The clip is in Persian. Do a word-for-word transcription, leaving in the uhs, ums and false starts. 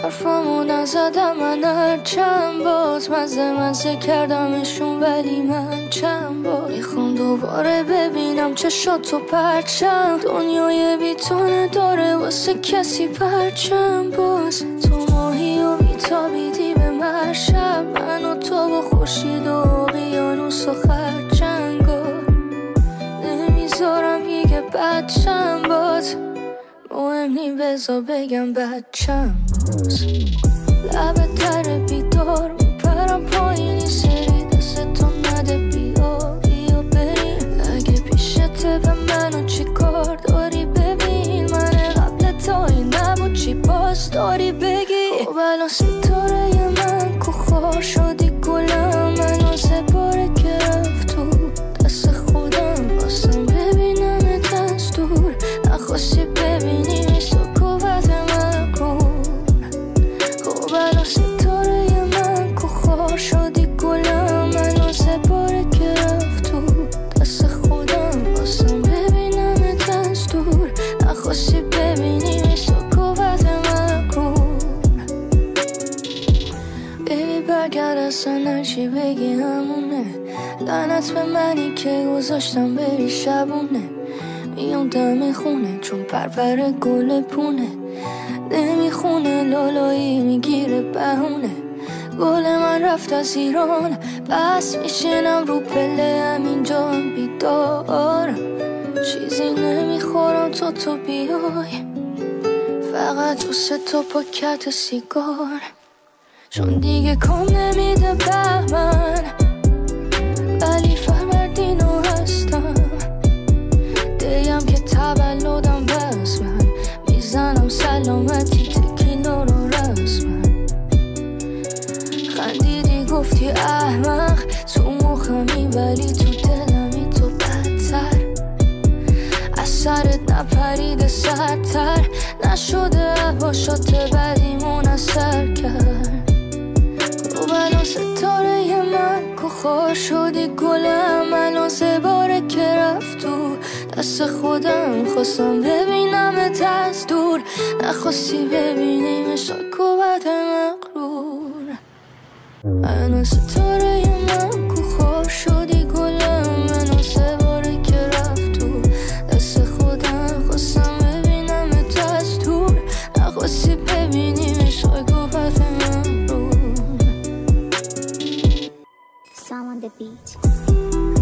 حرفامو نزدم من هر چند باز مزه مزه کردمشون ولی من چند بار میخوام دوباره ببینم چشاتو پرچم دنیای بیتونه داره واسه کسی پرچم باز تو ماهی و بیتابیدی به مرشب من و تو با خورشید و اقیانوس و خرچنگا نمیذارم یه بچم باز مهم نی بذار بگم بچم باز لب در بیدار میپرم پایینی سری دستتو نده بیا بیا بریم اگه پیشته به منو چی کار داری ببین من قبل تا این نبود چی باز داری بگی خب الان ستاره من کو خار شدی گلم منو زباره که رفت تو دست خودم باستم ببینم از دور نخواستی ببینی میسو قوت من کن خب الان ستاره من کو خار شدی گلم منو زباره که رفت تو دست خودم باستم ببینم از دور نخواستی ببینی میسو قوت من کن بیبی برگرد اصلا هرچی بگی همونه لعنت به منی که گذاشتم بری شبونه میام دم خونه چون پرپر گل پونه نمیخونه لالایی میگیره بهونه گل من رفت از ایران بس میشینم رو پله همینجا هم بیدارم چیزی نمیخورم تا تو بیای فقط دوست تو پاکت سیگار چون دیگه کم نمیده به من ولی فروردینو هستم دیم که تولدم بس من میزنم سلامتی تکیلا رو رسمن خندیدی گفتی احمق تو مخمی ولی تو دلمی تو بدتر از سرت نپریده سرتر نشده باشات بدیمون اثر کرد خب الان ستاره من که خار شدی گلم الان سه باره که رفت تو دست خودم خواستم ببینمت از دور نخواستی ببینی مثل قوت مغرور الان ستاره من که خار شدی گلم الان سه باره که رفت تو دست خودم خواستم ببینمت از دور نخواستی ببینی مثل قوت مغرور Sound on the beat.